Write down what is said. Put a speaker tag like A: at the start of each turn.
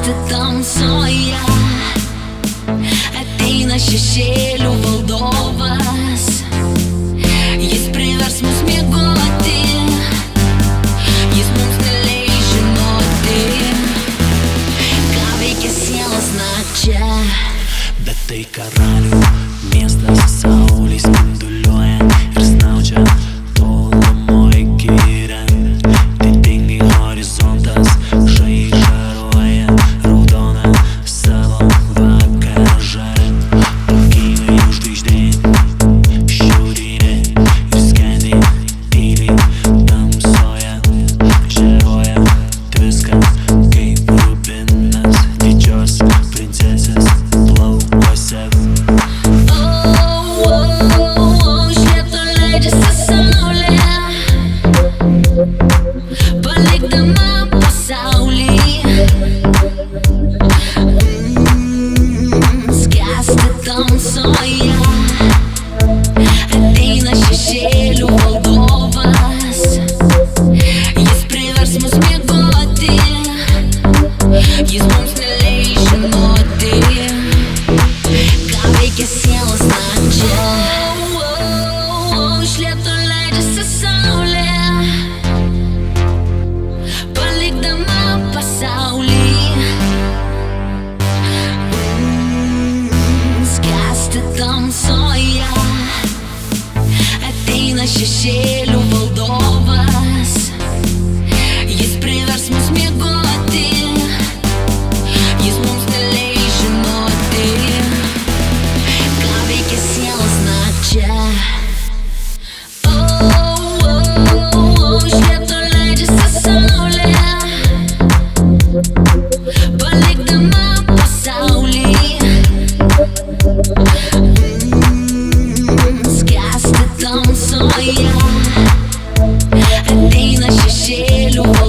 A: Skęsti tamsoje, ateina šešėlių valdovas. Jis privers mus miegoti, jis mums neleis žinoti, ką veikia sielos nakčia.
B: Bet tai karalių miestas, saulė spinduliuoja ir snaudžia tolumoje giria. Didingai horizontas žaižaruoja raudona savo vakarą žaria. Pakylai žvaigždė šiaurinė ir skendi tyliai tamsoje. Žėruoja viskas kaip rubinas didžios princesės plaukuose.
A: Iš lėto leidžiasi saulė, palikdama pasaulį. Skęsti tamsoje, ateina šešėlių valdovas. Jis privers mus miegoti, jis mums neleis žinoti, ką veikia sielos nakčia. Iš lėto leidžiasi saulė, palikdama pasaulį. Skęsti tamsoje, ateina šešėlių valdovas. Jis privers mus miegoti, jis mums neleis žinoti, ką veikia sielos nakčia. Iš lėto leidžiasi saulė, palikdama pasaulį. Skęsti tamsoje, ateina šešėlių